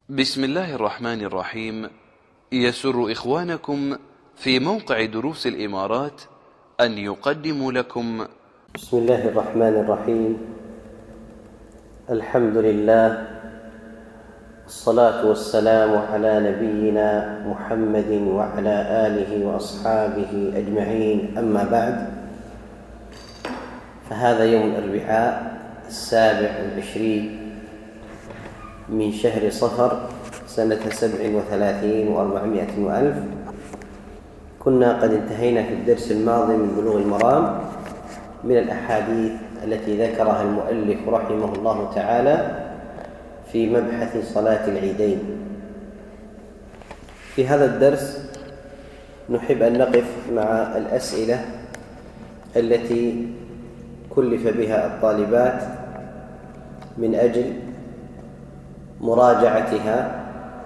بسم الله الرحمن الرحيم. يسر إخوانكم في موقع دروس الإمارات أن يقدموا لكم بسم الله الرحمن الرحيم. الحمد لله، الصلاة والسلام على نبينا محمد وعلى آله وأصحابه أجمعين، أما بعد، فهذا يوم الأربعاء 27 من شهر صفر سنة 37 و400 وألف. كنا قد انتهينا في الدرس الماضي من بلوغ المرام من الأحاديث التي ذكرها المؤلف رحمه الله تعالى في مبحث صلاة العيدين. في هذا الدرس نحب أن نقف مع الأسئلة التي كلف بها الطالبات من أجل مراجعتها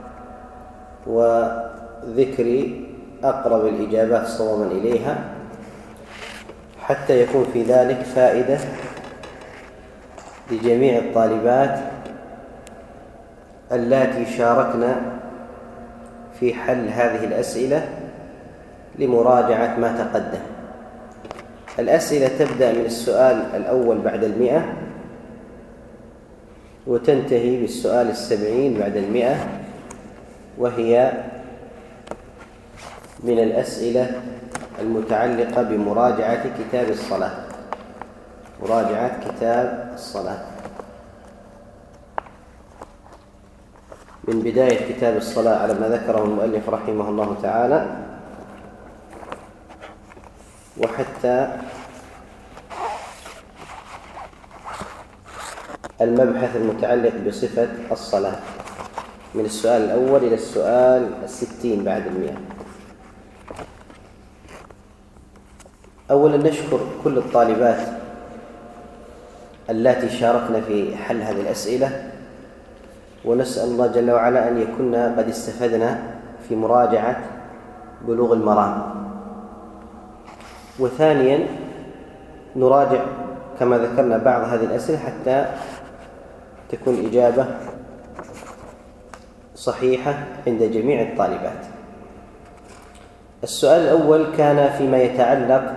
وذكر أقرب الإجابات صوابا إليها، حتى يكون في ذلك فائدة لجميع الطالبات اللاتي شاركنا في حل هذه الأسئلة لمراجعة ما تقدم. الأسئلة تبدأ من السؤال الأول بعد 100 وتنتهي بالسؤال 70 بعد 100، وهي من الأسئلة المتعلقة بمراجعة كتاب الصلاة، مراجعة كتاب الصلاة من بداية كتاب الصلاة على ما ذكره المؤلف رحمه الله تعالى وحتى المبحث المتعلق بصفة الصلاة، من السؤال الأول إلى السؤال 60 بعد 100. أولا نشكر كل الطالبات اللاتي شاركنا في حل هذه الأسئلة، ونسأل الله جل وعلا أن يكون قد استفدنا في مراجعة بلوغ المرام. وثانيا نراجع كما ذكرنا بعض هذه الأسئلة حتى تكون الإجابة صحيحة عند جميع الطالبات. السؤال الأول كان فيما يتعلق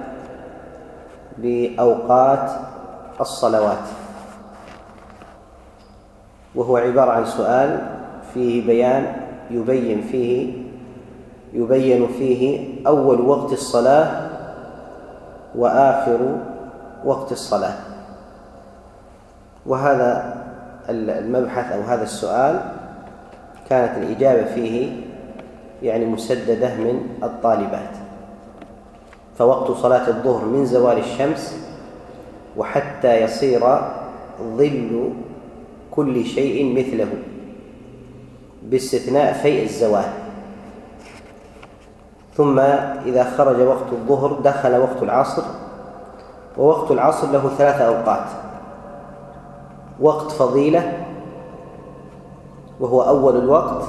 بأوقات الصلوات، وهو عبارة عن سؤال فيه بيان يبين فيه أول وقت الصلاة وآخر وقت الصلاة. وهذا المبحث أو هذا السؤال كانت الإجابة فيه مسددة من الطالبات. فوقت صلاة الظهر من زوال الشمس وحتى يصير ظل كل شيء مثله باستثناء فيء الزوال، ثم إذا خرج وقت الظهر دخل وقت العصر، ووقت العصر له 3 أوقات: وقت فضيلة وهو أول الوقت،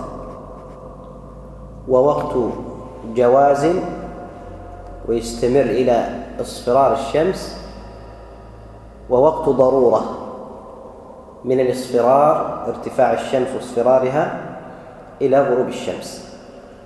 ووقت جواز ويستمر إلى اصفرار الشمس، ووقت ضرورة من الاصفرار ارتفاع الشمس واصفرارها إلى غروب الشمس.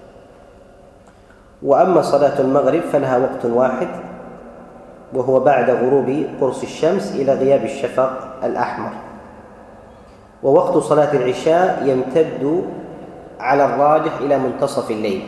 وأما صلاة المغرب فلها وقت واحد، وهو بعد غروب قرص الشمس إلى غياب الشفق الأحمر. ووقت صلاة العشاء يمتد على الراجح إلى منتصف الليل.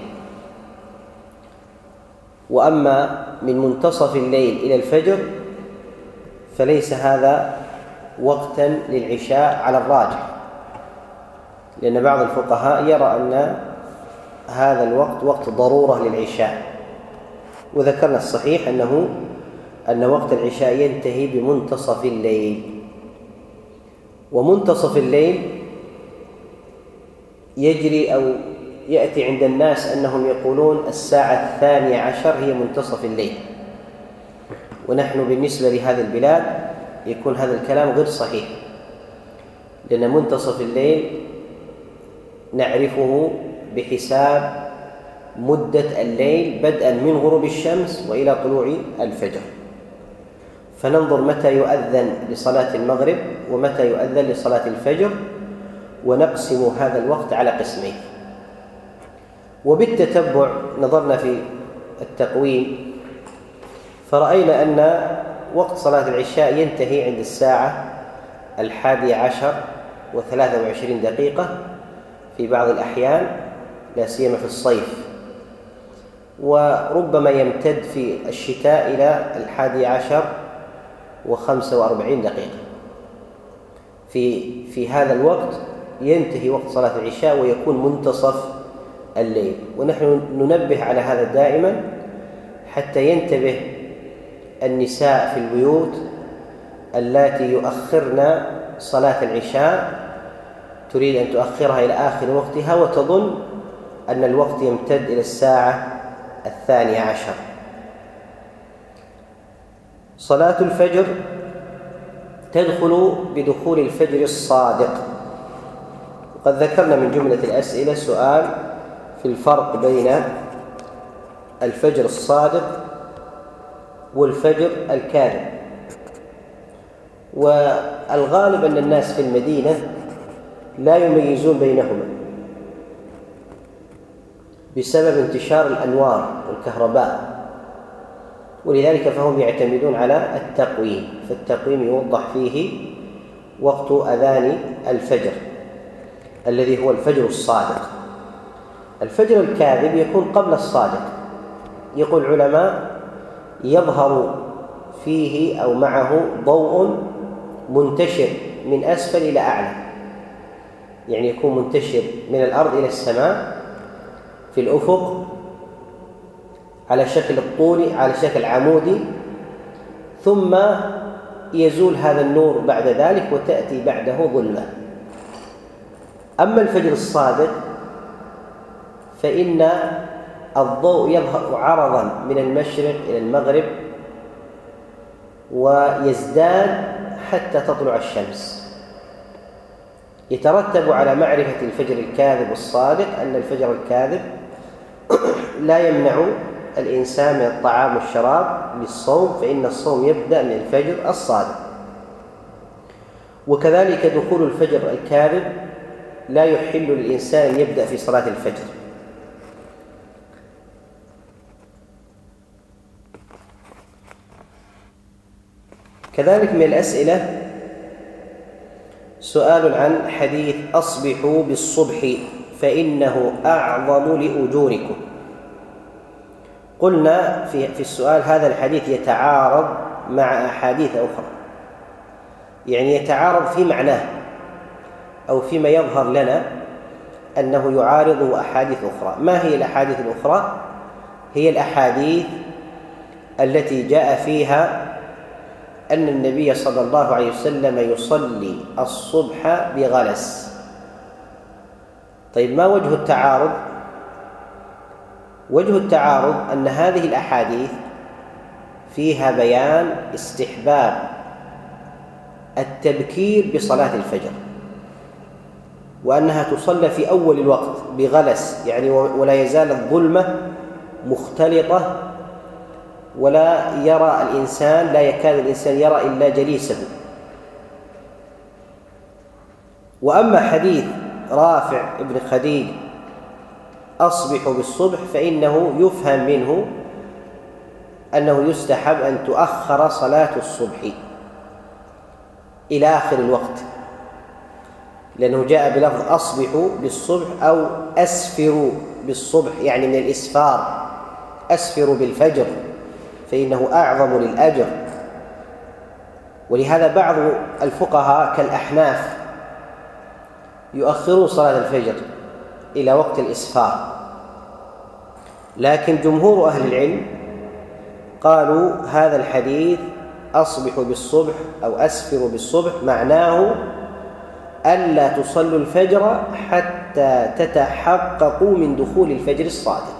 وأما من منتصف الليل إلى الفجر فليس هذا وقتا للعشاء على الراجح، لأن بعض الفقهاء يرى أن هذا الوقت وقت ضرورة للعشاء. وذكرنا الصحيح أن وقت العشاء ينتهي بمنتصف الليل. ومنتصف الليل يجري أو يأتي عند الناس أنهم يقولون 12:00 هي منتصف الليل، ونحن بالنسبة لهذه البلاد يكون هذا الكلام غير صحيح، لأن منتصف الليل نعرفه بحساب مدة الليل بدءا من غروب الشمس وإلى طلوع الفجر. فننظر متى يؤذن لصلاة المغرب ومتى يؤذن لصلاة الفجر، ونقسم هذا الوقت على قسمين. وبالتتبع نظرنا في التقويم فرأينا أن وقت صلاة العشاء ينتهي عند الساعة 11:23 في بعض الأحيان، لا سيما في الصيف، وربما يمتد في الشتاء إلى 11:45. في هذا الوقت ينتهي وقت صلاة العشاء ويكون منتصف الليل. ونحن ننبه على هذا دائما حتى ينتبه النساء في البيوت اللاتي يؤخرن صلاة العشاء، تريد أن تؤخرها إلى آخر وقتها وتظن أن الوقت يمتد إلى الساعة 12. صلاة الفجر تدخل بدخول الفجر الصادق. وقد ذكرنا من جملة الأسئلة سؤال في الفرق بين الفجر الصادق والفجر الكاذب. والغالب أن الناس في المدينة لا يميزون بينهما بسبب انتشار الأنوار والكهرباء، ولذلك فهم يعتمدون على التقويم، فالتقويم يوضح فيه وقت أذان الفجر الذي هو الفجر الصادق. الفجر الكاذب يكون قبل الصادق. يقول العلماء يظهر فيه أو معه ضوء منتشر من أسفل إلى أعلى، يعني يكون منتشر من الأرض إلى السماء في الأفق على شكل الطول، على شكل عمودي، ثم يزول هذا النور بعد ذلك وتأتي بعده ظلمة. أما الفجر الصادق فإن الضوء يظهر عرضا من المشرق إلى المغرب ويزداد حتى تطلع الشمس. يترتب على معرفة الفجر الكاذب والصادق أن الفجر الكاذب لا يمنع الإنسان من الطعام والشراب للصوم، فإن الصوم يبدأ من الفجر الصادق. وكذلك دخول الفجر الكاذب لا يحل للإنسان أن يبدأ في صلاة الفجر. كذلك من الأسئلة سؤال عن حديث أصبحوا بالصبح فإنه أعظم لأجوركم. قلنا في السؤال هذا الحديث يتعارض مع أحاديث أخرى، يعني يتعارض في معناه أو فيما يظهر لنا أنه يعارضه أحاديث أخرى. ما هي الأحاديث الأخرى؟ هي الأحاديث التي جاء فيها أن النبي صلى الله عليه وسلم يصلي الصبح بغلس. طيب، ما وجه التعارض؟ وجه التعارض أن هذه الأحاديث فيها بيان استحباب التبكير بصلاة الفجر، وأنها تصلى في أول الوقت بغلس، يعني ولا يزال الظلمة مختلطة ولا يرى الإنسان، لا يكاد الإنسان يرى إلا جليسه. وأما حديث رافع بن خديج أصبحوا بالصبح فإنه يفهم منه أنه يستحب أن تؤخر صلاة الصبح إلى آخر الوقت، لأنه جاء بلفظ أصبحوا بالصبح أو أسفروا بالصبح، يعني من الإسفار، أسفروا بالفجر فإنه أعظم للأجر. ولهذا بعض الفقهاء كالأحناف يؤخرون صلاة الفجر إلى وقت الإسفار، لكن جمهور أهل العلم قالوا هذا الحديث أصبحوا بالصبح أو أسفروا بالصبح معناه ألا تصلوا الفجر حتى تتحققوا من دخول الفجر الصادق.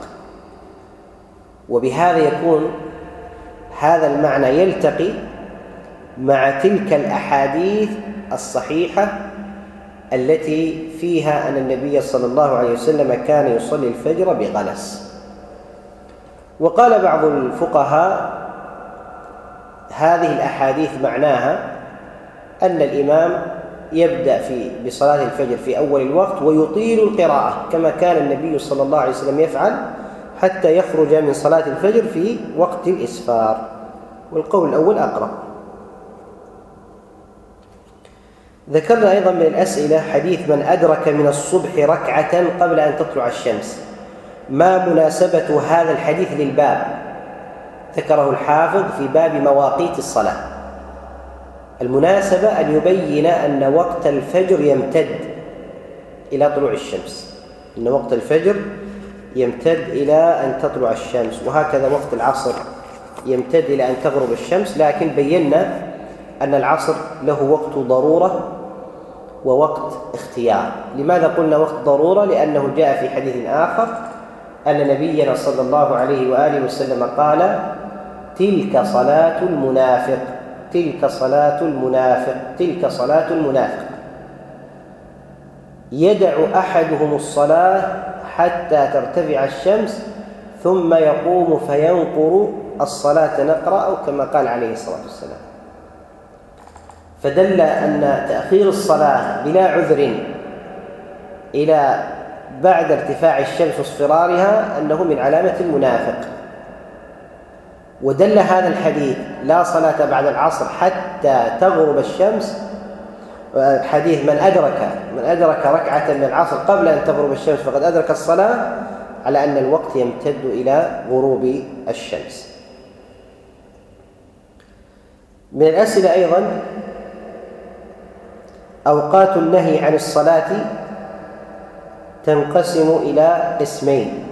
وبهذا يكون هذا المعنى يلتقي مع تلك الأحاديث الصحيحة التي فيها أن النبي صلى الله عليه وسلم كان يصلي الفجر بغلس. وقال بعض الفقهاء هذه الأحاديث معناها أن الإمام يبدأ بصلاة الفجر في أول الوقت ويطيل القراءة كما كان النبي صلى الله عليه وسلم يفعل حتى يخرج من صلاة الفجر في وقت الإسفار، والقول الأول أقرب. ذكرنا أيضا من الأسئلة حديث من أدرك من الصبح ركعة قبل أن تطلع الشمس، ما مناسبة هذا الحديث للباب؟ ذكره الحافظ في باب مواقيت الصلاة. المناسبة أن يبين أن وقت الفجر يمتد إلى طلوع الشمس، أن وقت الفجر يمتد إلى أن تطلع الشمس، وهكذا وقت العصر يمتد إلى أن تغرب الشمس، لكن بينا أن العصر له وقت ضرورة ووقت اختيار. لماذا قلنا وقت ضرورة؟ لأنه جاء في حديث آخر أن نبينا صلى الله عليه وآله وسلم قال: تلك صلاة المنافق، تلك صلاة المنافق، تلك صلاة المنافق، يدع أحدهم الصلاة حتى ترتفع الشمس ثم يقوم فينقر الصلاة نقرا، أو كما قال عليه الصلاة والسلام. فدل أن تأخير الصلاة بلا عذر إلى بعد ارتفاع الشمس واصفرارها أنه من علامة المنافق. ودل هذا الحديث لا صلاة بعد العصر حتى تغرب الشمس، حديث من أدرك ركعة من العصر قبل أن تغرب الشمس فقد أدرك الصلاة، على أن الوقت يمتد إلى غروب الشمس. من الأسئلة أيضا أوقات النهي عن الصلاة تنقسم إلى قسمين،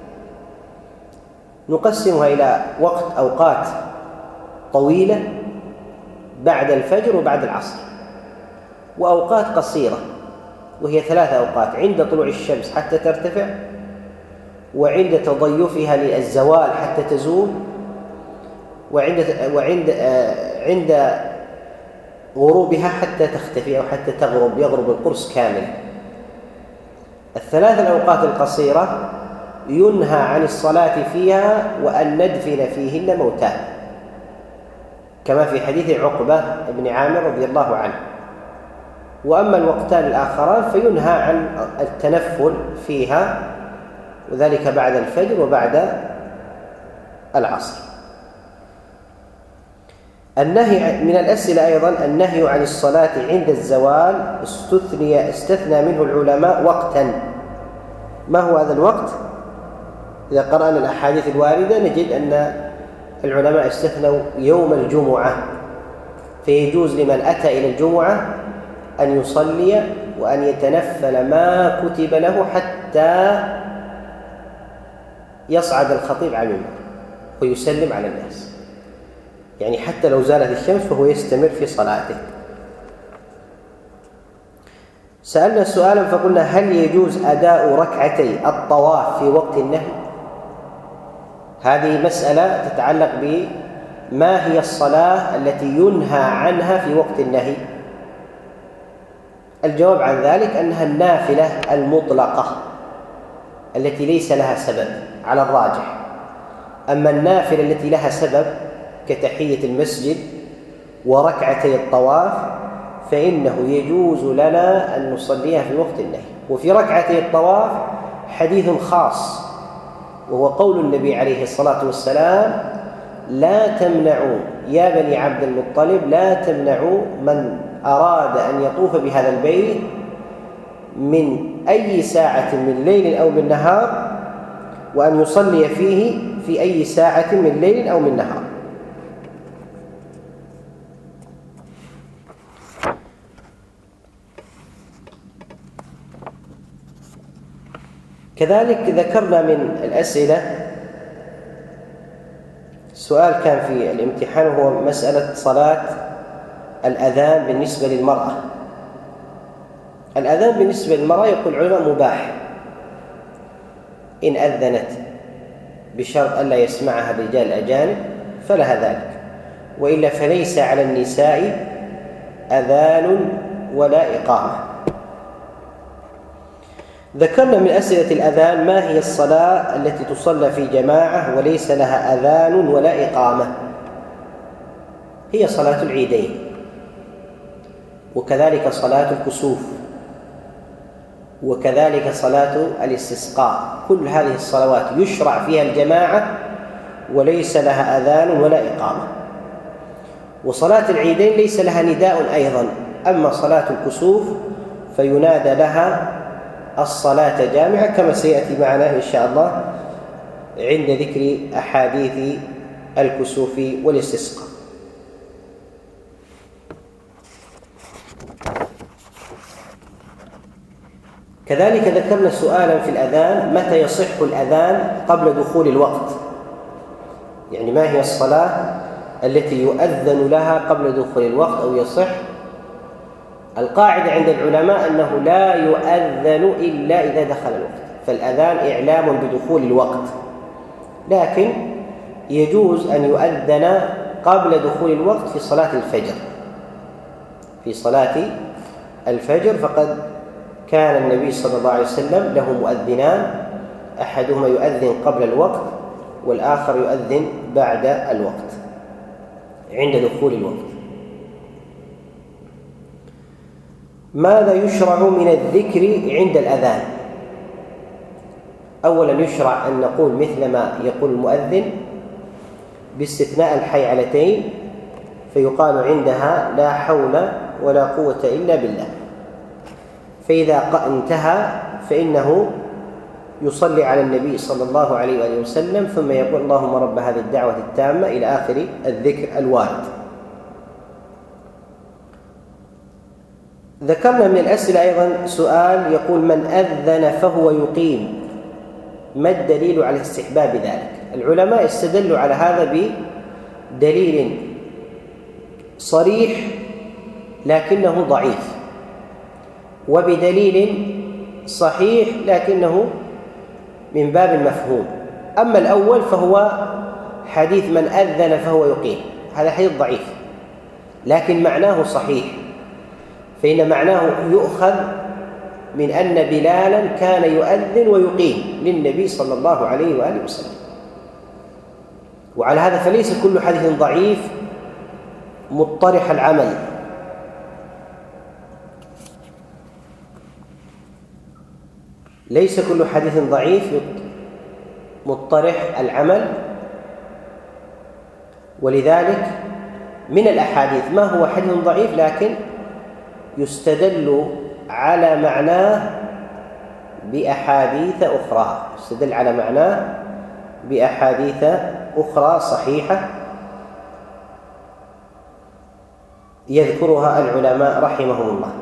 نقسمها إلى أوقات طويلة بعد الفجر وبعد العصر، وأوقات قصيرة وهي 3 أوقات: عند طلوع الشمس حتى ترتفع، وعند تضيفها للزوال حتى تزول، وعند غروبها حتى تختفي أو حتى يغرب القرص كاملا. ال3 الأوقات القصيرة ينهى عن الصلاة فيها وأن ندفن فيهن موتانا، كما في حديث عقبة بن عامر رضي الله عنه. وأما الوقتان الآخران فينهى عن التنفل فيها، وذلك بعد الفجر وبعد العصر. النهي من الأسئلة أيضا النهي عن الصلاة عند الزوال استثنى منه العلماء وقتا. ما هو هذا الوقت؟ إذا قرأنا الأحاديث الواردة نجد أن العلماء استثنوا يوم الجمعة، فيجوز لمن أتى إلى الجمعة أن يصلي وأن يتنفل ما كتب له حتى يصعد الخطيب على المنبر ويسلم على الناس، يعني حتى لو زالت الشمس فهو يستمر في صلاته. سألنا سؤالا فقلنا: هل يجوز أداء ركعتي الطواف في وقت النهي؟ هذه مسألة تتعلق بما هي الصلاة التي ينهى عنها في وقت النهي. الجواب عن ذلك أنها النافلة المطلقة التي ليس لها سبب على الراجح. أما النافلة التي لها سبب كتحية المسجد وركعتي الطواف فإنه يجوز لنا أن نصليها في وقت النهي. وفي ركعتي الطواف حديث خاص، وهو قول النبي عليه الصلاة والسلام: لا تمنعوا يا بني عبد المطلب، لا تمنعوا من أراد أن يطوف بهذا البيت من أي ساعة من ليل أو من نهار، وأن يصلي فيه في أي ساعة من ليل أو من نهار. كذلك ذكرنا من الأسئلة سؤال كان في الامتحان، وهو مسألة صلاة الأذان بالنسبة للمرأة. الأذان بالنسبة للمرأة يقول العلماء مباح إن أذنت بشرط ألا يسمعها الرجال الأجانب فلها ذلك، وإلا فليس على النساء أذان ولا إقامة. ذكرنا من أسئلة الأذان: ما هي الصلاة التي تصلى في جماعة وليس لها أذان ولا إقامة؟ هي صلاة العيدين، وكذلك صلاة الكسوف، وكذلك صلاة الاستسقاء. كل هذه الصلوات يشرع فيها الجماعة وليس لها أذان ولا إقامة. وصلاة العيدين ليس لها نداء أيضا. أما صلاة الكسوف فينادى لها الصلاة جامعة، كما سيأتي معنا إن شاء الله عند ذكر أحاديث الكسوف والاستسقاء. كذلك ذكرنا سؤالا في الأذان: متى يصح الأذان قبل دخول الوقت؟ يعني ما هي الصلاة التي يؤذن لها قبل دخول الوقت أو يصح؟ القاعدة عند العلماء أنه لا يؤذن إلا إذا دخل الوقت، فالأذان إعلام بدخول الوقت، لكن يجوز أن يؤذن قبل دخول الوقت في صلاة الفجر. في صلاة الفجر فقد كان النبي صلى الله عليه وسلم له مؤذنان، أحدهما يؤذن قبل الوقت والآخر يؤذن بعد الوقت عند دخول الوقت. ماذا يشرع من الذكر عند الأذان؟ أولا يشرع أن نقول مثل ما يقول المؤذن باستثناء الحيعلتين، فيقال عندها: لا حول ولا قوة إلا بالله. فإذا انتهى فإنه يصلي على النبي صلى الله عليه وآله وسلم، ثم يقول: اللهم رب هذه الدعوة التامة إلى آخر الذكر الوارد. ذكرنا من الأسئلة أيضا سؤال يقول: من أذن فهو يقيم، ما الدليل على استحباب ذلك؟ العلماء استدلوا على هذا بدليل صريح لكنه ضعيف، وبدليل صحيح لكنه من باب المفهوم. أما الأول فهو حديث من أذن فهو يقيم، هذا حديث ضعيف لكن معناه صحيح، فإن معناه يؤخذ من أن بلالا كان يؤذن ويقيم للنبي صلى الله عليه وآله وسلم. وعلى هذا فليس كل حديث ضعيف مطرح العمل، ليس كل حديث ضعيف مطرح العمل. ولذلك من الأحاديث ما هو حديث ضعيف لكن يستدل على معناه بأحاديث أخرى، يستدل على معناه بأحاديث أخرى صحيحة يذكرها العلماء رحمهم الله.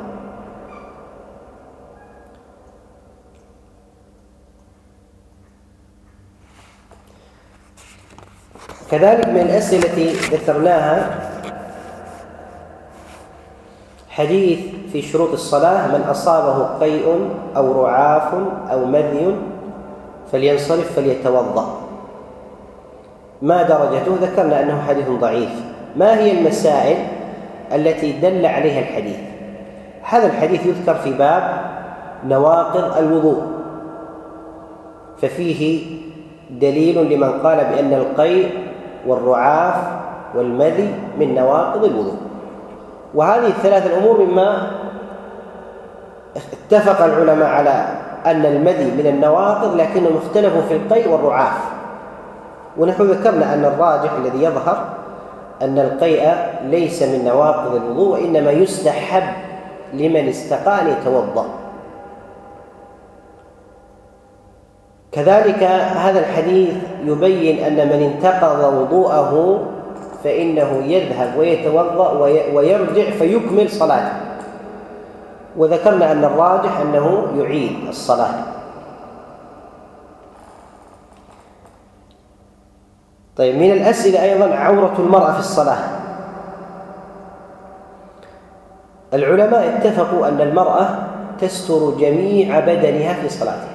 كذلك من الأسئلة التي ذكرناها حديث في شروط الصلاة: من أصابه قيء أو رعاف أو مذي فلينصرف فليتوضأ، ما درجته؟ ذكرنا أنه حديث ضعيف. ما هي المسائل التي دل عليها الحديث؟ هذا الحديث يذكر في باب نواقض الوضوء، ففيه دليل لمن قال بأن القيء والرعاف والمذي من نواقض الوضوء. وهذه الثلاث الأمور مما اتفق العلماء على أن المذي من النواقض، لكنهم اختلفوا في القيء والرعاف. ونحن ذكرنا أن الراجح الذي يظهر أن القيء ليس من نواقض الوضوء، وإنما يستحب لمن استقى أن يتوضأ. كذلك هذا الحديث يبين أن من انتقض وضوءه فإنه يذهب ويتوضأ ويرجع فيكمل صلاته، وذكرنا أن الراجح أنه يعيد الصلاة. طيب، من الأسئلة أيضا: عورة المرأة في الصلاة. العلماء اتفقوا أن المرأة تستر جميع بدنها في صلاتها،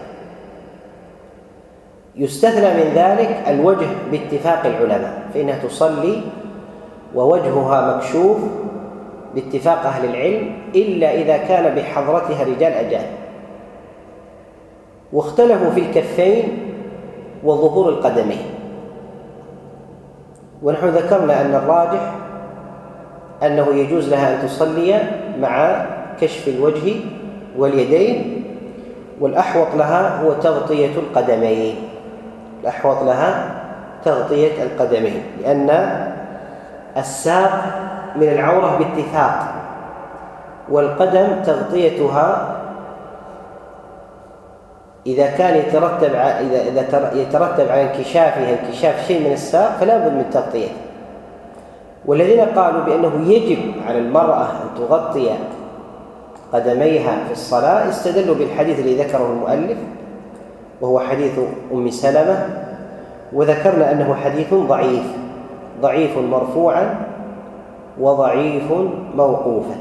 يستثنى من ذلك الوجه باتفاق العلماء، فإنها تصلي ووجهها مكشوف باتفاق أهل العلم، إلا إذا كان بحضرتها رجال أجانب. واختلفوا في الكفين وظهور القدمين، ونحن ذكرنا أن الراجح أنه يجوز لها أن تصلي مع كشف الوجه واليدين، والأحوط لها هو تغطية القدمين. الأحوط لها تغطية القدمين، لأن الساق من العورة باتفاق، والقدم تغطيتها إذا كان يترتب على انكشافها انكشاف شيء من الساق فلا بد من تغطيته. والذين قالوا بأنه يجب على المرأة أن تغطي قدميها في الصلاة استدلوا بالحديث الذي ذكره المؤلف، وهو حديث أم سلمة، وذكرنا أنه حديث ضعيف مرفوعا وضعيف موقوفا.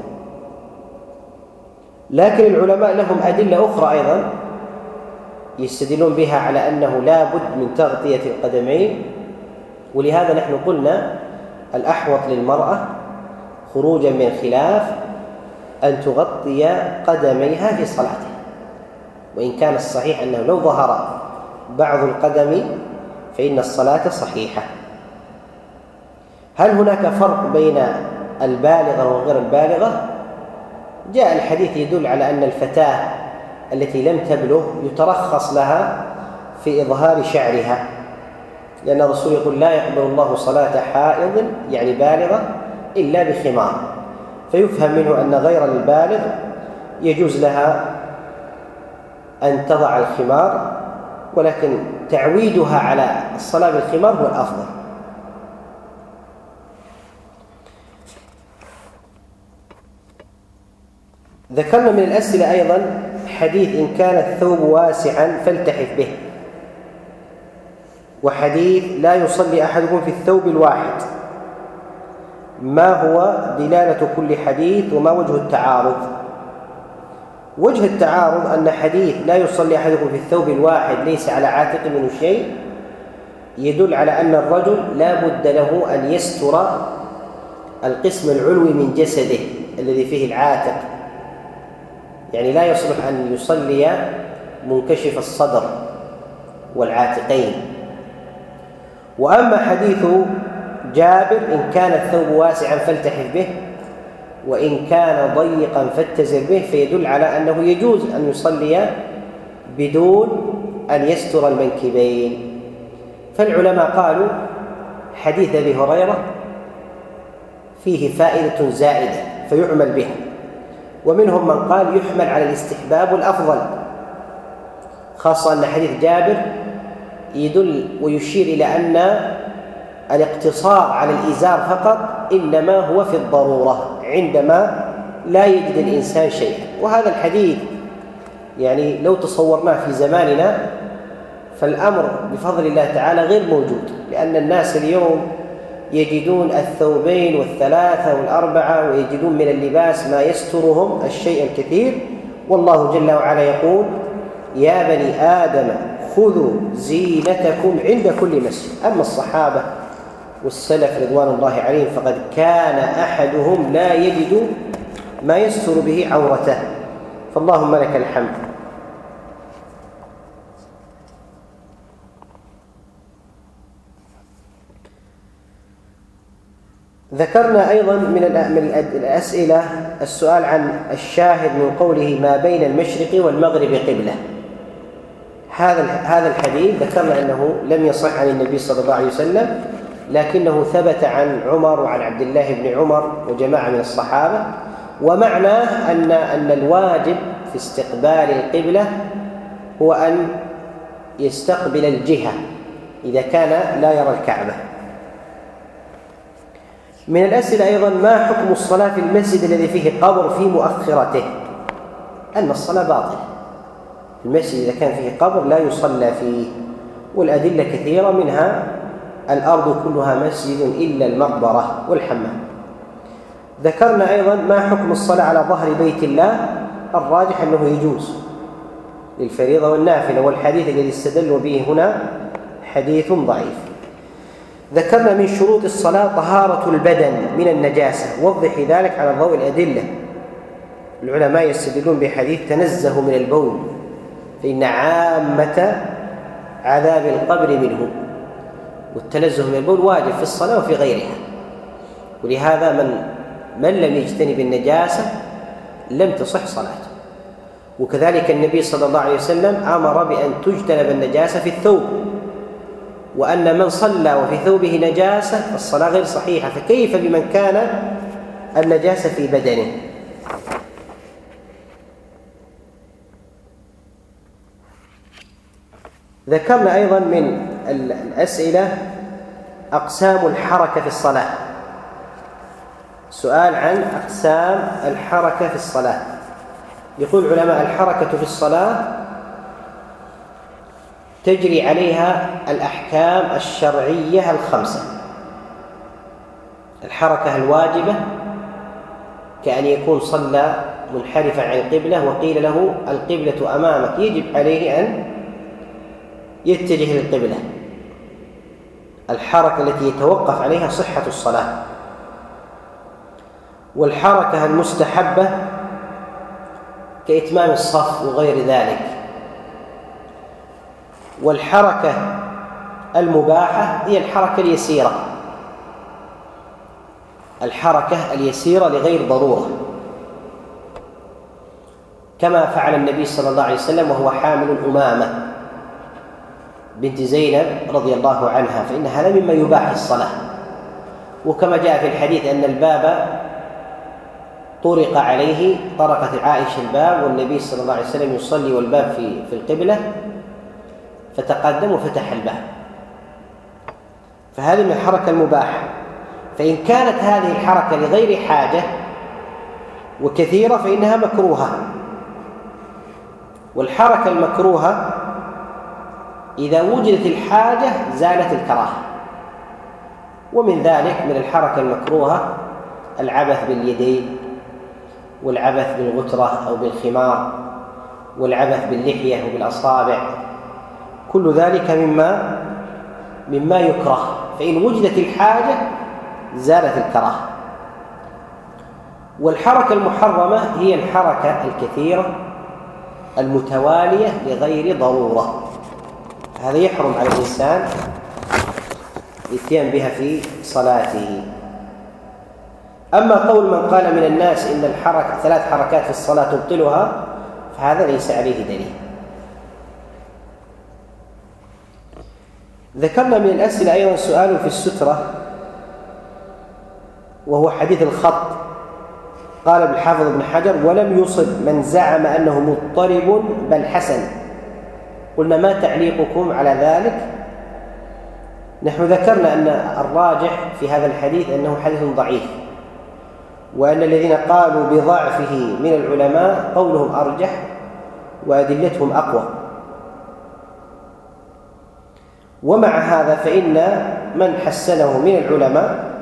لكن العلماء لهم أدلة أخرى أيضا يستدلون بها على أنه لا بد من تغطية القدمين، ولهذا نحن قلنا الأحوط للمرأة خروجا من الخلاف أن تغطي قدميها في صلاتها، وإن كان الصحيح أنه لو ظهر بعض القدم فإن الصلاة صحيحة. هل هناك فرق بين البالغة وغير البالغة؟ جاء الحديث يدل على أن الفتاة التي لم تبلغ يترخص لها في إظهار شعرها، لأن الرسول يقول لا يقبل الله صلاة حائض يعني بالغة إلا بخمار، فيفهم منه أن غير البالغ يجوز لها أن تضع الخمار، ولكن تعويدها على الصلاة بالخمار هو الأفضل. ذكرنا من الأسئلة أيضا حديث إن كان الثوب واسعا فالتحف به، وحديث لا يصلي أحدكم في الثوب الواحد. ما هو دلالة كل حديث وما وجه التعارض؟ وجه التعارض أن حديث لا يصلي أحدكم في الثوب الواحد ليس على عاتق منه شيء يدل على أن الرجل لا بد له أن يستر القسم العلوي من جسده الذي فيه العاتق، يعني لا يصلح أن يصلي منكشف الصدر والعاتقين. وأما حديث جابر إن كان الثوب واسعا فالتحف به وإن كان ضيقا فاتزر به، فيدل على أنه يجوز أن يصلي بدون أن يستر المنكبين. فالعلماء قالوا حديث أبي هريرة فيه فائدة زائدة فيعمل بها، ومنهم من قال يحمل على الاستحباب والأفضل، خاصة أن حديث جابر يدل ويشير إلى أن الاقتصار على الإزار فقط إنما هو في الضرورة عندما لا يجد الإنسان شيئا. وهذا الحديث يعني لو تصورناه في زماننا فالأمر بفضل الله تعالى غير موجود، لأن الناس اليوم يجدون الثوبين والثلاثة والأربعة، ويجدون من اللباس ما يسترهم الشيء الكثير. والله جل وعلا يقول يا بني آدم خذوا زينتكم عند كل مسجد. أما الصحابة والسلف رضوان الله عليهم فقد كان أحدهم لا يجد ما يستر به عورته، فاللهم لك الحمد. ذكرنا أيضا من الأسئلة السؤال عن الشاهد من قوله ما بين المشرق والمغرب قبلة. هذا الحديث ذكرنا أنه لم يصح عن النبي صلى الله عليه وسلم، لكنه ثبت عن عمر وعن عبد الله بن عمر وجماعة من الصحابة. ومعناه أن الواجب في استقبال القبلة هو أن يستقبل الجهة إذا كان لا يرى الكعبة. من الأسئلة أيضا ما حكم الصلاة في المسجد الذي فيه قبر في مؤخرته؟ أن الصلاة باطلة. المسجد إذا كان فيه قبر لا يصلى فيه، والأدلة كثيرة منها الأرض كلها مسجد إلا المقبرة والحمام. ذكرنا أيضا ما حكم الصلاة على ظهر بيت الله؟ الراجح أنه يجوز للفريضة والنافلة، والحديث الذي استدلوا به هنا حديث ضعيف. ذكرنا من شروط الصلاة طهارة البدن من النجاسة، وضح ذلك على ضوء الأدلة. العلماء يستدلون بحديث تنزه من البول فإن عامة عذاب القبر منه، والتنزه من البول واجب في الصلاة وفي غيرها. ولهذا من من لم يجتنب النجاسة لم تصح صلاته. وكذلك النبي صلى الله عليه وسلم أمر بأن تجتنب النجاسة في الثوب، وأن من صلى وفي ثوبه نجاسة فالصلاة غير صحيحة، فكيف بمن كان النجاسة في بدنه؟ ذكرنا أيضا من الأسئلة أقسام الحركة في الصلاة. سؤال عن أقسام الحركة في الصلاة. يقول علماء الحركة في الصلاة تجري عليها الأحكام الشرعية الخمسة. الحركة الواجبة كأن يكون صلى منحرفا عن القبلة وقيل له القبلة أمامك، يجب عليه أن يتجه للقبلة، الحركة التي يتوقف عليها صحة الصلاة. والحركة المستحبة كإتمام الصف وغير ذلك. والحركة المباحة هي الحركة اليسيرة، الحركة اليسيرة لغير ضرورة، كما فعل النبي صلى الله عليه وسلم وهو حامل أمامة بنت زينب رضي الله عنها، فإن هذا مما يباح في الصلاة. وكما جاء في الحديث أن الباب طرق عليه، طرقت عائشة الباب والنبي صلى الله عليه وسلم يصلي والباب في القبلة، فتقدم وفتح الباب، فهذه من الحركة المباحة. فإن كانت هذه الحركة لغير حاجة وكثيرة فإنها مكروهة. والحركة المكروهة إذا وجدت الحاجة زالت الكراهة. ومن ذلك من الحركة المكروهة العبث باليدين، والعبث بالغترة أو بالخمار، والعبث باللحية وبالأصابع، كل ذلك مما يكره، فإن وجدت الحاجة زالت الكراهة. والحركة المحرمة هي الحركة الكثيرة المتوالية لغير ضرورة، هذا يحرم على الإنسان الاتيان بها في صلاته. أما قول من قال من الناس إن الحركة 3 حركات في الصلاة تبطلها فهذا ليس عليه دليل. ذكرنا من الأسئلة أيضا سؤال في السترة وهو حديث الخط. قال ابن الحافظ ابن حجر: ولم يصب من زعم أنه مضطرب بل حسن. قلنا: ما تعليقكم على ذلك؟ نحن ذكرنا أن الراجح في هذا الحديث أنه حديث ضعيف، وأن الذين قالوا بضعفه من العلماء قولهم أرجح وأدلتهم أقوى. ومع هذا فإن من حسنه من العلماء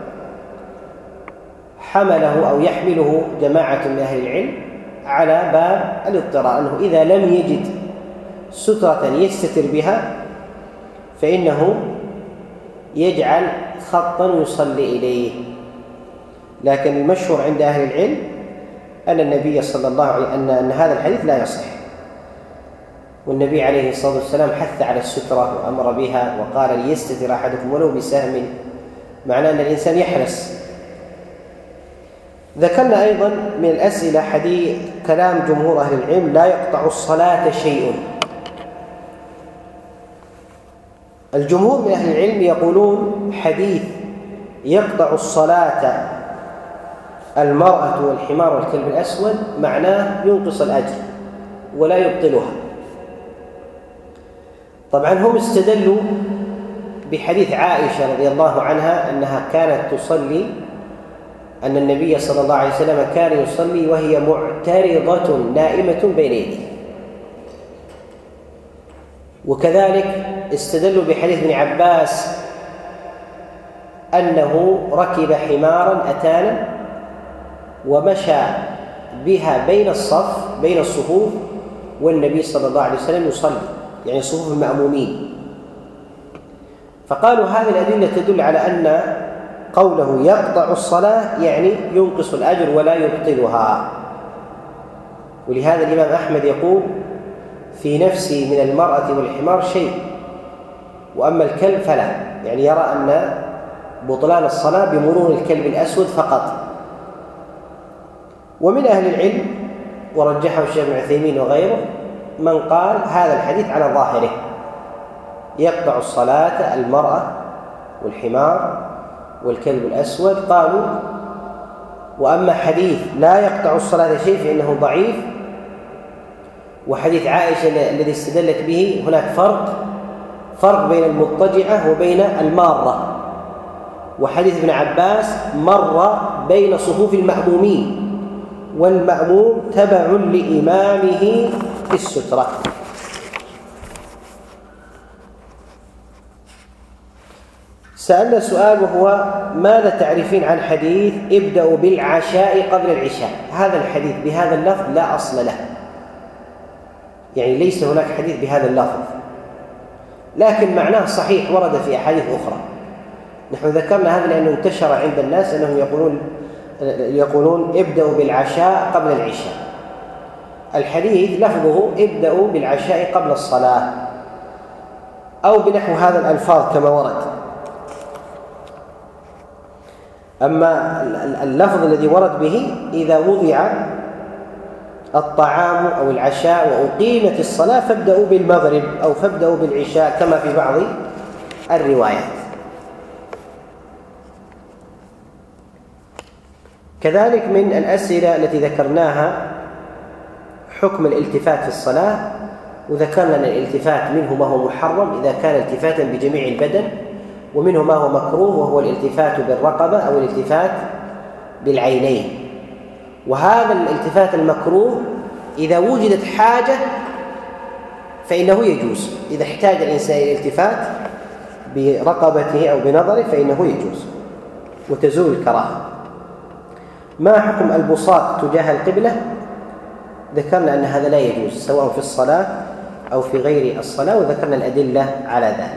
حمله أو يحمله جماعة من أهل العلم على باب الاضطرار، أنه إذا لم يجد سترة يستتر بها فإنه يجعل خطا يصلي إليه. لكن المشهور عند أهل العلم أن النبي صلى الله عليه وسلم أن هذا الحديث لا يصح، والنبي عليه الصلاة والسلام حث على السترة وأمر بها وقال: ليستتر أحدكم ولو بسهم، معناه أن الإنسان يحرص. ذكرنا أيضا من الأسئلة حديث كلام جمهور أهل العلم: لا يقطع الصلاة شيء. الجمهور من أهل العلم يقولون حديث يقطع الصلاة المرأة والحمار والكلب الأسود معناه ينقص الأجر ولا يبطلها. طبعا هم استدلوا بحديث عائشة رضي الله عنها أنها كانت تصلي، أن النبي صلى الله عليه وسلم كان يصلي وهي معترضة نائمة بين يديه. وكذلك استدلوا بحديث ابن عباس أنه ركب حمارا أتانا ومشى بها بين الصفوف والنبي صلى الله عليه وسلم يصلي، يعني صفوف المأمومين. فقالوا هذه الأدلة تدل على أن قوله يقطع الصلاة يعني ينقص الأجر ولا يبطلها. ولهذا الإمام أحمد يقول: في نفسي من المرأة والحمار شيء، وأما الكلب فلا، يعني يرى أن بطلان الصلاة بمرور الكلب الأسود فقط، ومن أهل العلم ورجحه الشيخ ابن عثيمين وغيره من قال هذا الحديث على ظاهره يقطع الصلاة المرأة والحمار والكلب الأسود. قالوا وأما حديث لا يقطع الصلاة شيء فإنه ضعيف، وحديث عائشة الذي استدلت به هناك فرق بين المضطجعة وبين المارة، وحديث ابن عباس مر بين صفوف المأمومين والمأموم تبع لإمامه في السترة. سألنا سؤال وهو ماذا تعرفين عن حديث ابدأوا بالعشاء قبل العشاء؟ هذا الحديث بهذا اللفظ لا أصل له، يعني ليس هناك حديث بهذا اللفظ، لكن معناه صحيح ورد في أحاديث أخرى. نحن ذكرنا هذا لأنه انتشر عند الناس أنهم يقولون ابدأوا بالعشاء قبل العشاء. الحديث لفظه ابدأوا بالعشاء قبل الصلاة أو بنحو هذا الألفاظ كما ورد. أما اللفظ الذي ورد به إذا وضع الطعام أو العشاء وأقيمت الصلاة فابدأوا بالمغرب أو فابدأوا بالعشاء كما في بعض الروايات. كذلك من الأسئلة التي ذكرناها حكم الالتفات في الصلاة، وذكرنا أن الالتفات منه ما هو محرم إذا كان التفاتا بجميع البدن، ومنه ما هو مكروه وهو الالتفات بالرقبة أو الالتفات بالعينين. وهذا الالتفات المكروه إذا وجدت حاجة فإنه يجوز، إذا احتاج الإنسان إلى الالتفات برقبته أو بنظره فإنه يجوز وتزول الكراهة. ما حكم البصاق تجاه القبلة؟ ذكرنا أن هذا لا يجوز سواء في الصلاة أو في غير الصلاة، وذكرنا الأدلة على ذلك.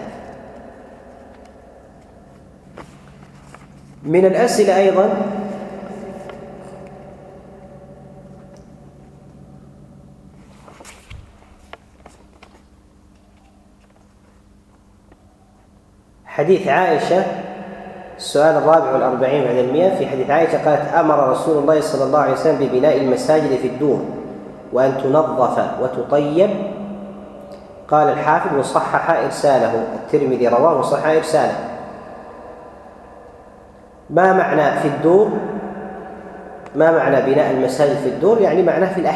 من الأسئلة أيضا حديث عائشة، السؤال 44 بعد 100. في حديث عائشة قالت أمر رسول الله صلى الله عليه وسلم ببناء المساجد في الدور وأن تنظف وتطيب. قال الحافظ وصحح إرساله، الترمذي رواه وصحح إرساله. ما معنى في الدور؟ ما معنى بناء المساجد في الدور؟ يعني معناه في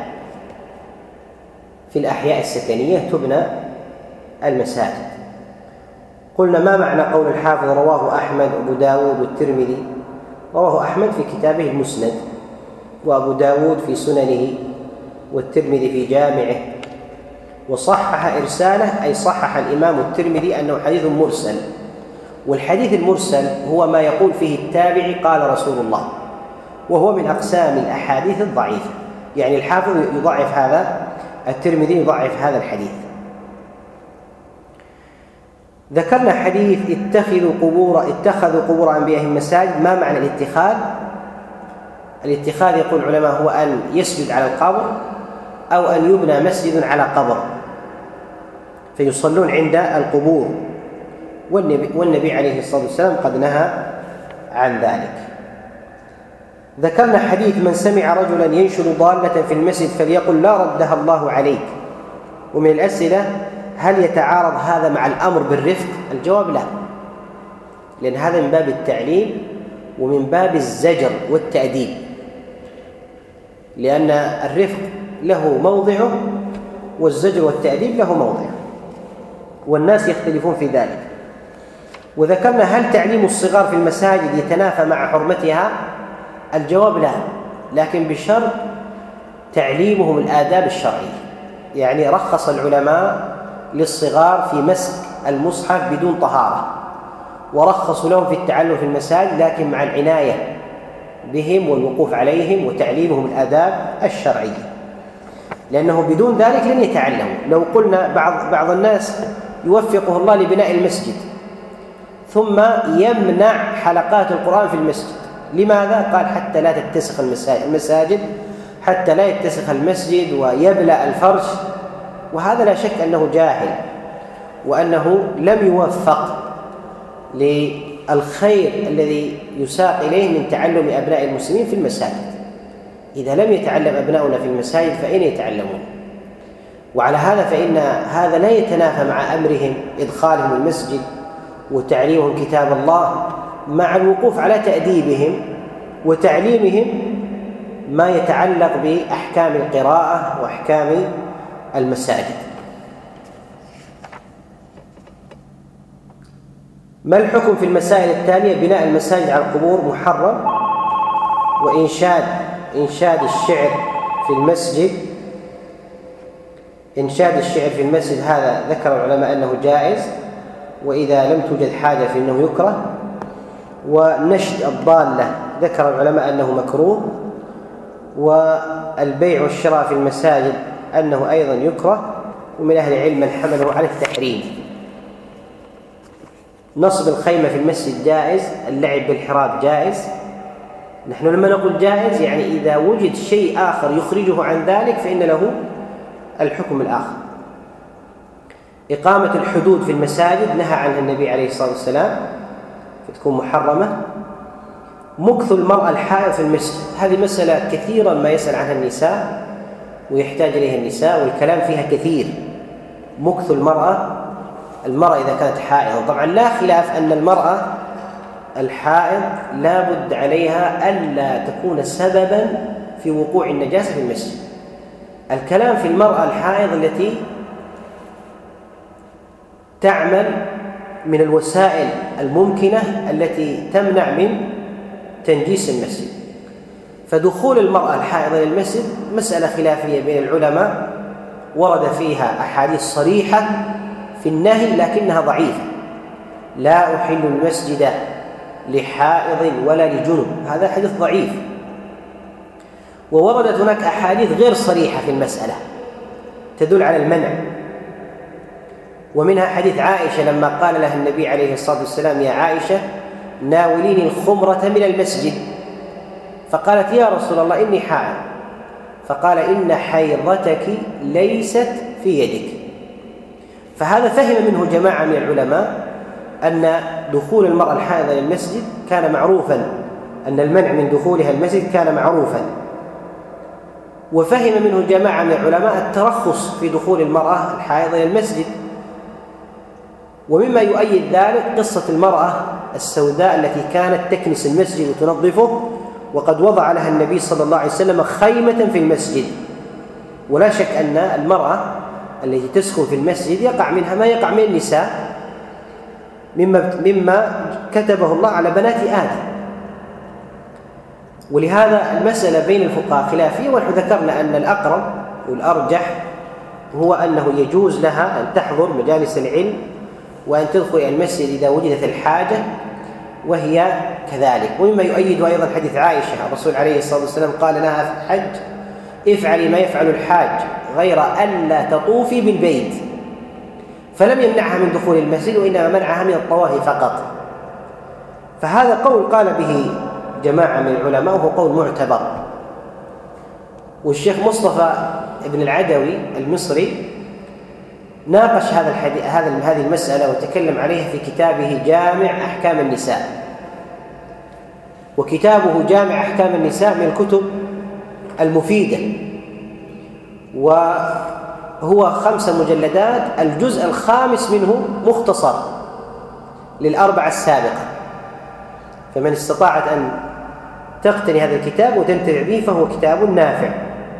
الأحياء السكنية تبنى المساجد. قلنا ما معنى قول الحافظ رواه أحمد وأبو داود والترمذي؟ رواه أحمد في كتابه المسند، وأبو داود في سننه، والترمذي في جامعه. وصحح إرساله أي صحح الإمام الترمذي أنه حديث مرسل، والحديث المرسل هو ما يقول فيه التابعي قال رسول الله، وهو من أقسام الأحاديث الضعيفة. يعني الحافظ يضعف هذا، الترمذي يضعف هذا الحديث. ذكرنا حديث اتخذوا قبور أنبيائهم مساجد. ما معنى الاتخاذ؟ الاتخاذ يقول العلماء هو أن يسجد على القبر أو أن يبنى مسجد على قبر فيصلون عند القبور، والنبي عليه الصلاة والسلام قد نهى عن ذلك. ذكرنا حديث من سمع رجلا ينشر ضالة في المسجد فليقل لا ردها الله عليك. ومن الأسئلة هل يتعارض هذا مع الأمر بالرفق؟ الجواب لا، لأن هذا من باب التعليم ومن باب الزجر والتأديب، لأن الرفق له موضعه والزجر والتأديب له موضعه، والناس يختلفون في ذلك. وذكرنا هل تعليم الصغار في المساجد يتنافى مع حرمتها؟ الجواب لا، لكن بشرط تعليمهم الآداب الشرعية. يعني رخص العلماء للصغار في مسك المصحف بدون طهارة، ورخصوا لهم في التعلم في المساجد لكن مع العناية بهم والوقوف عليهم وتعليمهم الآداب الشرعية، لأنه بدون ذلك لن يتعلموا. لو قلنا بعض الناس يوفقه الله لبناء المسجد ثم يمنع حلقات القرآن في المسجد، لماذا؟ قال حتى لا تتسخ المساجد، حتى لا يتسخ المسجد ويبلأ الفرش. وهذا لا شك أنه جاهل وأنه لم يوفق للخير الذي يساق إليه من تعلم أبناء المسلمين في المساجد. إذا لم يتعلم أبناؤنا في المساجد فأين يتعلمون؟ وعلى هذا فإن هذا لا يتنافى مع أمرهم إدخالهم المسجد وتعليمهم كتاب الله، مع الوقوف على تأديبهم وتعليمهم ما يتعلق بأحكام القراءة وأحكام المساجد. ما الحكم في المسائل التالية؟ بناء المساجد على القبور محرم، وإنشاد الشعر في المسجد. إنشاد الشعر في المسجد هذا ذكر العلماء أنه جائز، وإذا لم توجد حاجة فإنه يكره. ونشد الضالة ذكر العلماء أنه مكروه. والبيع والشراء في المساجد أنه أيضا يكره، ومن أهل العلم من حمله على التحريم. نصب الخيمة في المسجد جائز، اللعب بالحراب جائز. نحن لما نقول جائز يعني إذا وجد شيء آخر يخرجه عن ذلك فإن له الحكم الآخر. إقامة الحدود في المساجد نهى عنها النبي عليه الصلاة والسلام فتكون محرمة. مكث المرأة الحائض في المسجد، هذه مسألة كثيرا ما يسأل عنها النساء ويحتاج إليها النساء والكلام فيها كثير. مكث المرأة إذا كانت حائضة، طبعا لا خلاف أن المرأة الحائض لا بد عليها ألا تكون سببا في وقوع النجاسة في المسجد. الكلام في المرأة الحائض التي تعمل من الوسائل الممكنة التي تمنع من تنجيس المسجد. فدخول المرأة الحائض إلى المسجد مسألة خلافية بين العلماء، ورد فيها أحاديث صريحة في النهي لكنها ضعيفة. لا أحل المسجد لحائض ولا لجنب، هذا حديث ضعيف. ووردت هناك أحاديث غير صريحة في المسألة تدل على المنع، ومنها حديث عائشة لما قال لها النبي عليه الصلاة والسلام: يا عائشة ناوليني الخمرة من المسجد، فقالت: يا رسول الله إني حائض، فقال: إن حيضتك ليست في يدك. فهذا فهم منه جماعة من العلماء أن دخول المرأة الحائضة إلى المسجد كان معروفا، أن المنع من دخولها المسجد كان معروفا. وفهم منه جماعة من العلماء الترخص في دخول المرأة الحائضة إلى المسجد. ومما يؤيد ذلك قصة المرأة السوداء التي كانت تكنس المسجد وتنظفه، وقد وضع لها النبي صلى الله عليه وسلم خيمة في المسجد. ولا شك أن المرأة التي تسكن في المسجد يقع منها ما يقع من النساء مما كتبه الله على بنات آدم. ولهذا المسألة بين الفقهاء خلافية، ونحن ذكرنا أن الأقرب والأرجح هو أنه يجوز لها أن تحضر مجالس العلم وأن تدخل المسجد إذا وجدت الحاجة، وهي كذلك. ومما يؤيد أيضا حديث عائشة، الرسول عليه الصلاة والسلام قال لها في الحج: افعلي ما يفعل الحاج غير ألا تطوفي بالبيت، فلم يمنعها من دخول المسجد وإنما منعها من الطواف فقط. فهذا قول قال به جماعة من العلماء وهو قول معتبر. والشيخ مصطفى ابن العدوي المصري ناقش هذه المسألة وتكلم عليها في كتابه جامع أحكام النساء. وكتابه جامع أحكام النساء من الكتب المفيدة، وهو 5 مجلدات، الجزء الخامس منه مختصر لل4 السابقة، فمن استطاعت أن تقتني هذا الكتاب وتنتفع به فهو كتاب نافع.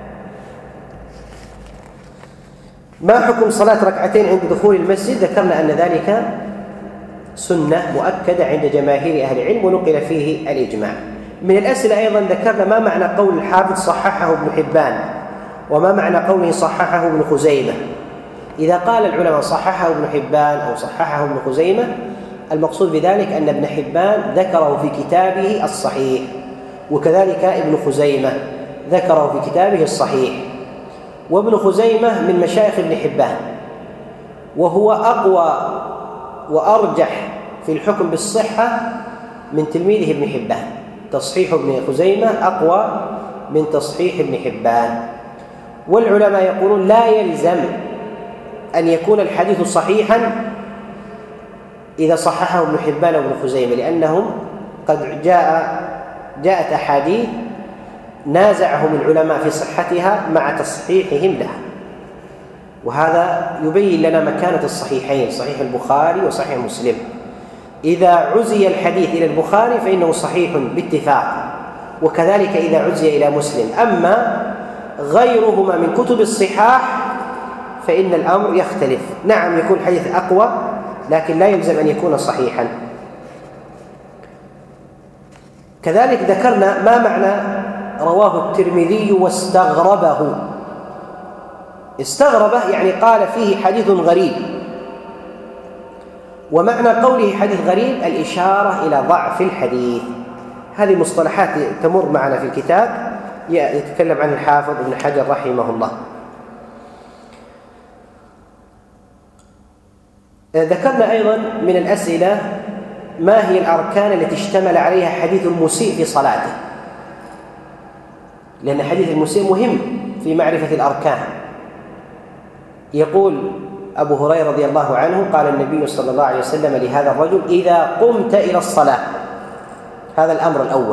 ما حكم صلاة ركعتين عند دخول المسجد؟ ذكرنا أن ذلك سنة مؤكدة عند جماهير أهل العلم ونقل فيه الإجماع. من الأسئلة أيضا ذكرنا ما معنى قول الحافظ صححه ابن حبان، وما معنى قوله صححه ابن خزيمة. إذا قال العلماء صححه ابن حبان أو صححه ابن خزيمة، المقصود بذلك أن ابن حبان ذكره في كتابه الصحيح، وكذلك ابن خزيمة ذكره في كتابه الصحيح. وابن خزيمة من مشايخ ابن حبان، وهو أقوى وأرجح في الحكم بالصحة من تلميذه ابن حبان. تصحيح ابن خزيمة أقوى من تصحيح ابن حبان. والعلماء يقولون لا يلزم أن يكون الحديث صحيحا إذا صححه ابن حبان وابن خزيمة، لأنهم قد جاءت أحاديث نازعهم العلماء في صحتها مع تصحيحهم لها، وهذا يبين لنا مكانة الصحيحين، صحيح البخاري وصحيح مسلم. إذا عزي الحديث إلى البخاري فإنه صحيح باتفاق، وكذلك إذا عزي إلى مسلم. أما غيرهما من كتب الصحاح فإن الأمر يختلف. نعم يكون الحديث أقوى، لكن لا يلزم أن يكون صحيحا. كذلك ذكرنا ما معنى رواه الترمذي واستغربه. استغربه يعني قال فيه حديث غريب، ومعنى قوله حديث غريب الإشارة إلى ضعف الحديث. هذه مصطلحات تمر معنا في الكتاب يتكلم عن الحافظ ابن حجر رحمه الله. ذكرنا أيضا من الأسئلة ما هي الأركان التي اشتمل عليها حديث المسيء في صلاته، لأن حديث المسيء مهم في معرفة الأركان. يقول أبو هريرة رضي الله عنه قال النبي صلى الله عليه وسلم لهذا الرجل: إذا قمت إلى الصلاة، هذا الأمر الأول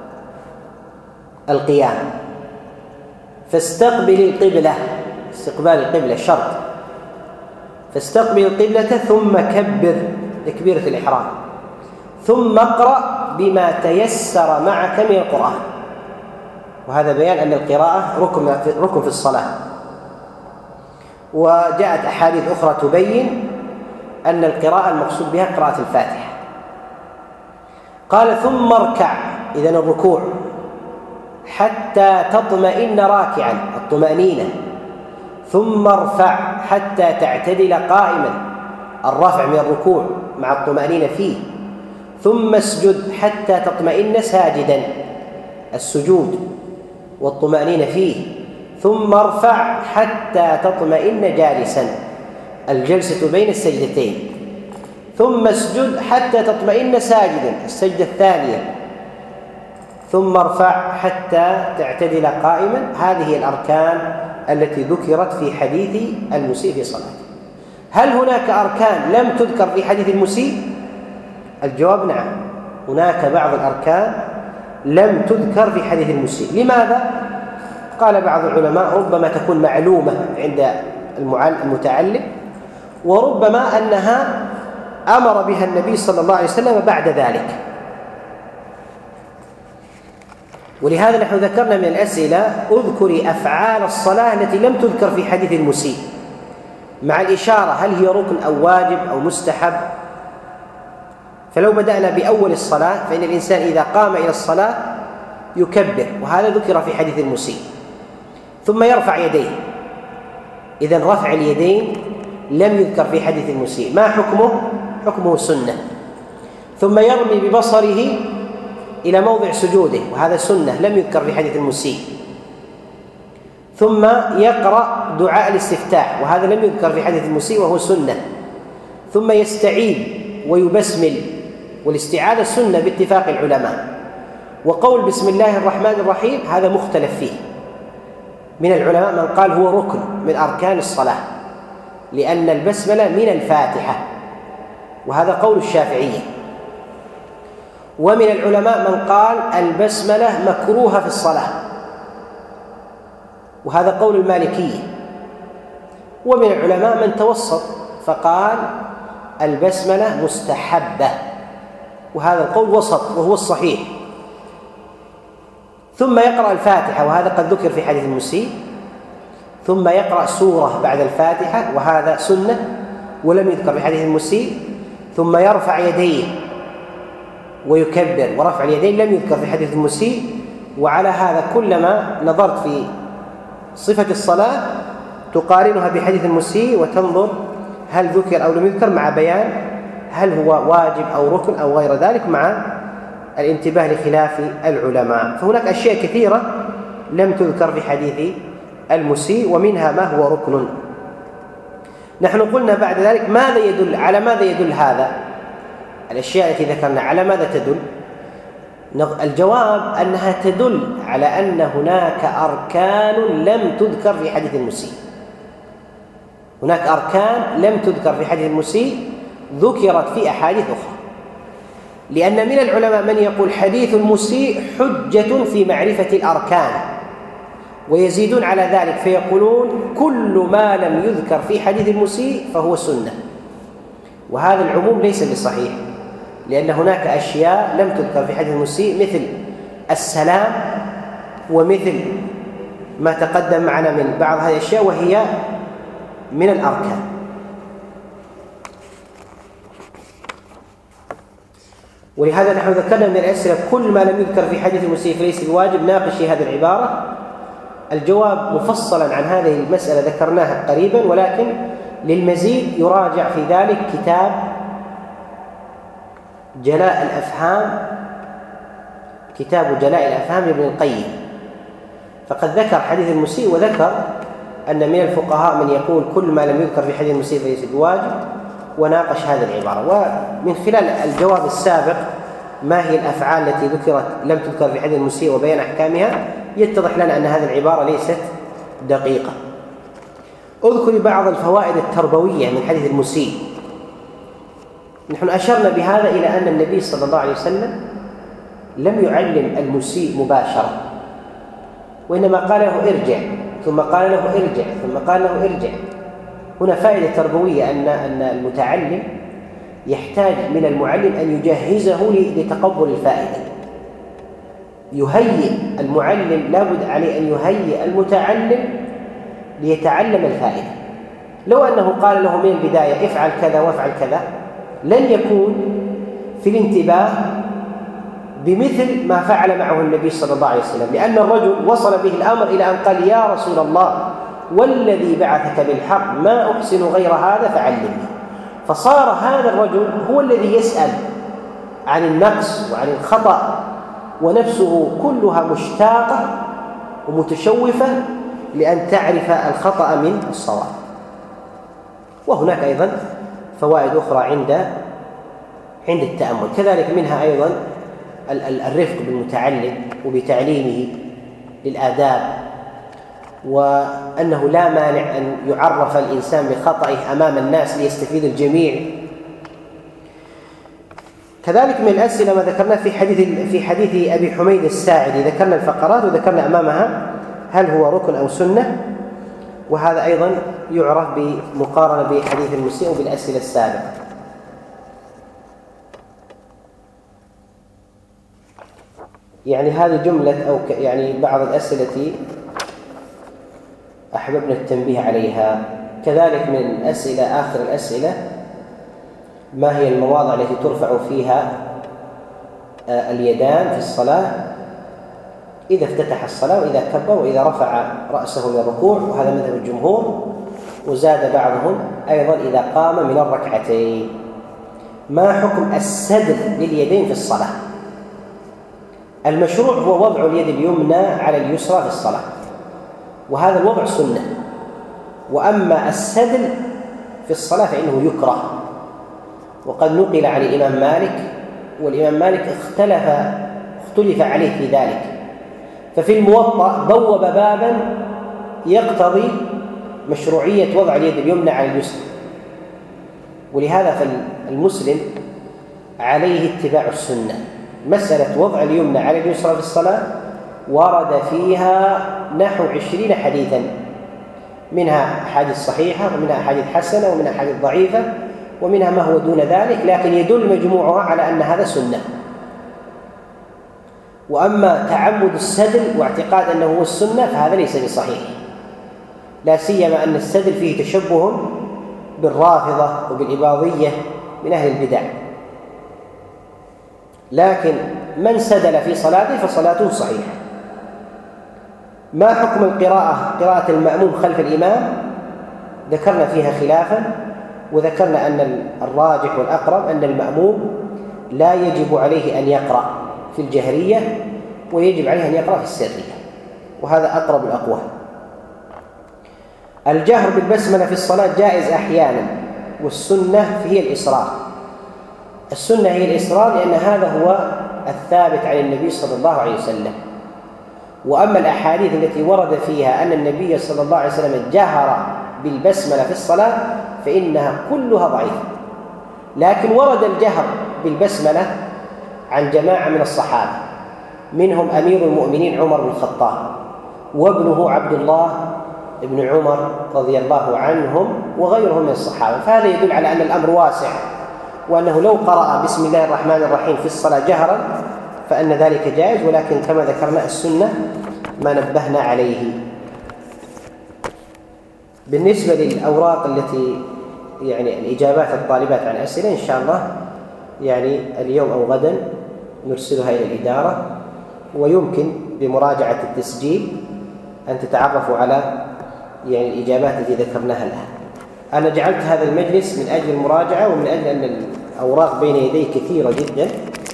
القيام، فاستقبل القبلة، استقبال القبلة شرط، فاستقبل القبلة ثم كبر تكبيرة الإحرام، ثم اقرأ بما تيسر معك من القرآن. وهذا بيان أن القراءة ركن في الصلاة. وجاءت أحاديث أخرى تبين أن القراءة المقصود بها قراءة الفاتحة. قال: ثم اركع، إذن الركوع، حتى تطمئن راكعا، الطمأنينة، ثم ارفع حتى تعتدل قائما، الرفع من الركوع مع الطمأنينة فيه، ثم اسجد حتى تطمئن ساجدا، السجود والطمأنينة فيه، ثم ارفع حتى تطمئن جالسا، الجلسة بين السجدتين، ثم اسجد حتى تطمئن ساجدا، السجدة الثانية، ثم ارفع حتى تعتدل قائما. هذه الأركان التي ذكرت في حديث المسيء في صلاته. هل هناك أركان لم تذكر في حديث المسيء؟ الجواب نعم، هناك بعض الأركان لم تذكر في حديث المسيء. لماذا؟ قال بعض العلماء: ربما تكون معلومة عند المتعلم، وربما أنها أمر بها النبي صلى الله عليه وسلم بعد ذلك. ولهذا نحن ذكرنا من الأسئلة: اذكري أفعال الصلاة التي لم تذكر في حديث المسيء، مع الإشارة هل هي ركن أو واجب أو مستحب. فلو بدأنا بأول الصلاة فإن الإنسان إذا قام إلى الصلاة يكبر، وهذا ذكر في حديث المسيء، ثم يرفع يديه. إذن رفع اليدين لم يذكر في حديث المسيء. ما حكمه؟ حكمه سنة. ثم يرمي ببصره إلى موضع سجوده، وهذا سنة لم يذكر في حديث المسيء. ثم يقرأ دعاء الاستفتاح، وهذا لم يذكر في حديث المسيء وهو سنة. ثم يستعيذ ويبسمل، والاستعاذة سنة باتفاق العلماء. وقول بسم الله الرحمن الرحيم هذا مختلف فيه، من العلماء من قال هو ركن من أركان الصلاة، لأن البسملة من الفاتحة، وهذا قول الشافعية. ومن العلماء من قال البسملة مكروهة في الصلاة، وهذا قول المالكية. ومن العلماء من توسط فقال البسملة مستحبة، وهذا القول وسط وهو الصحيح. ثم يقرأ الفاتحة، وهذا قد ذكر في حديث المسيء. ثم يقرأ سورة بعد الفاتحة، وهذا سنة ولم يذكر في حديث المسيء. ثم يرفع يديه ويكبر، ورفع اليدين لم يذكر في حديث المسيء. وعلى هذا كلما نظرت في صفة الصلاة تقارنها بحديث المسيء وتنظر هل ذكر أو لم يذكر، مع بيان هل هو واجب أو ركن أو غير ذلك، مع الانتباه لخلاف العلماء. فهناك أشياء كثيرة لم تذكر في حديث المسيء، ومنها ما هو ركن. نحن قلنا بعد ذلك ماذا يدل، على ماذا يدل هذا؟ الأشياء التي ذكرنا على ماذا تدل؟ الجواب أنها تدل على أن هناك أركان لم تذكر في حديث المسيء. هناك أركان لم تذكر في حديث المسيء ذكرت في أحاديث أخرى. لأن من العلماء من يقول حديث المسيء حجة في معرفة الأركان، ويزيدون على ذلك فيقولون كل ما لم يذكر في حديث المسيء فهو سنة. وهذا العموم ليس بصحيح، لأن هناك أشياء لم تذكر في حديث المسيء مثل السلام ومثل ما تقدم معنا من بعض هذه الأشياء وهي من الأركان. ولهذا نحن ذكرنا من الأسئلة كل ما لم يذكر في حديث المسيء فليس بواجب، ناقشي هذه العبارة. الجواب مفصلا عن هذه المسألة ذكرناها قريبا، ولكن للمزيد يراجع في ذلك كتاب جلاء الأفهام، كتاب جلاء الأفهام لابن القيم، فقد ذكر حديث المسيء وذكر أن من الفقهاء من يقول كل ما لم يذكر في حديث المسيء فليس بواجب، وناقش هذه العبارة. ومن خلال الجواب السابق ما هي الأفعال التي لم تذكر في حديث المسيء وبيان أحكامها، يتضح لنا أن هذه العبارة ليست دقيقة. أذكر بعض الفوائد التربوية من حديث المسيء. نحن أشرنا بهذا إلى أن النبي صلى الله عليه وسلم لم يعلم المسيء مباشرة، وإنما قال له ارجع، ثم قال له ارجع، ثم قال له ارجع. هنا فائدة تربوية أن المتعلم يحتاج من المعلم أن يجهزه لتقبل الفائدة. يهيئ المعلم، لابد عليه أن يهيئ المتعلم ليتعلم الفائدة. لو أنه قال له من البداية افعل كذا وافعل كذا لن يكون في الانتباه بمثل ما فعل معه النبي صلى الله عليه وسلم، لأن الرجل وصل به الأمر إلى أن قال يا رسول الله والذي بعثك بالحق ما أحسن غير هذا فعلمني. فصار هذا الرجل هو الذي يسأل عن النقص وعن الخطأ، ونفسه كلها مشتاقة ومتشوفة لأن تعرف الخطأ من الصواب. وهناك أيضا فوائد أخرى عند التأمل، كذلك منها أيضا الرفق بالمتعلم وبتعليمه للآداب، وأنه لا مانع أن يعرف الإنسان بخطئه أمام الناس ليستفيد الجميع. كذلك من الأسئلة ما ذكرنا في حديث أبي حميد الساعدي، ذكرنا الفقرات وذكرنا أمامها هل هو ركن أو سنة، وهذا أيضا يعرف بمقارنة بحديث المسيء وبالأسئلة السابقة. يعني هذه جملة أو يعني بعض الأسئلة أحببنا التنبيه عليها. كذلك من الأسئلة آخر الأسئلة ما هي المواضع التي ترفع فيها اليدان في الصلاة إذا افتتح الصلاة وإذا كبر وإذا رفع رأسه للركوع، وهذا مذهب الجمهور. وزاد بعضهم أيضا إذا قام من الركعتين. ما حكم السدل لليدين في الصلاة؟ المشروع هو وضع اليد اليمنى على اليسرى في الصلاة، وهذا الوضع سنة. وأما السدل في الصلاة فإنه يكره، وقد نقل عن الإمام مالك، والإمام مالك اختلف عليه في ذلك. ففي الموطأ بوب بابا يقتضي مشروعية وضع اليد اليمنى على اليسرى، ولهذا فالمسلم عليه اتباع السنة. مسألة وضع اليمنى على اليسرى في الصلاة ورد فيها نحو 20 حديثا، منها أحاديث صحيحة ومنها أحاديث حسنة ومنها أحاديث ضعيفة ومنها ما هو دون ذلك، لكن يدل مجموعها على أن هذا سنة. وأما تعمد السدل واعتقاد أنه هو السنة فهذا ليس بصحيح، لا سيما أن السدل فيه تشبه بالرافضة وبالإباضية من أهل البدع. لكن من سدل في صلاته فصلاته صحيحة. ما حكم قراءة المأموم خلف الإمام؟ ذكرنا فيها خلافا، وذكرنا أن الراجح والأقرب أن المأموم لا يجب عليه أن يقرأ في الجهرية، ويجب عليه أن يقرأ في السرية، وهذا أقرب الأقوال. الجهر بالبسملة في الصلاة جائز أحيانا، والسنة هي الإصرار. السنة هي الإصرار لأن هذا هو الثابت عن النبي صلى الله عليه وسلم. وأما الأحاديث التي ورد فيها أن النبي صلى الله عليه وسلم جهر بالبسملة في الصلاة فإنها كلها ضعيفة. لكن ورد الجهر بالبسملة عن جماعة من الصحابة، منهم أمير المؤمنين عمر بن الخطاب وابنه عبد الله بن عمر رضي الله عنهم وغيرهم من الصحابة. فهذا يدل على أن الأمر واسع، وأنه لو قرأ بسم الله الرحمن الرحيم في الصلاة جهرا فأن ذلك جائز، ولكن كما ذكرنا السنة ما نبهنا عليه. بالنسبة للأوراق التي الإجابات الطالبات عن أسئلة، إن شاء الله اليوم أو غدا نرسلها إلى الإدارة، ويمكن بمراجعة التسجيل أن تتعرفوا على الإجابات التي ذكرناها الآن. أنا جعلت هذا المجلس من أجل المراجعة، ومن أجل أن الأوراق بين يدي كثيرة جدا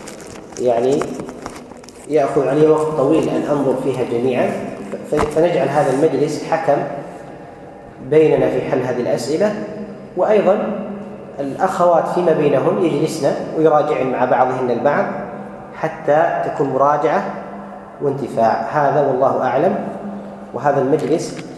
يأخذ علي وقت طويل أن أنظر فيها جميعا، فنجعل هذا المجلس حكم بيننا في حل هذه الأسئلة، وأيضا الأخوات فيما بينهم يجلسن ويراجعن مع بعضهن البعض حتى تكون مراجعة وانتفاع. هذا والله أعلم. وهذا المجلس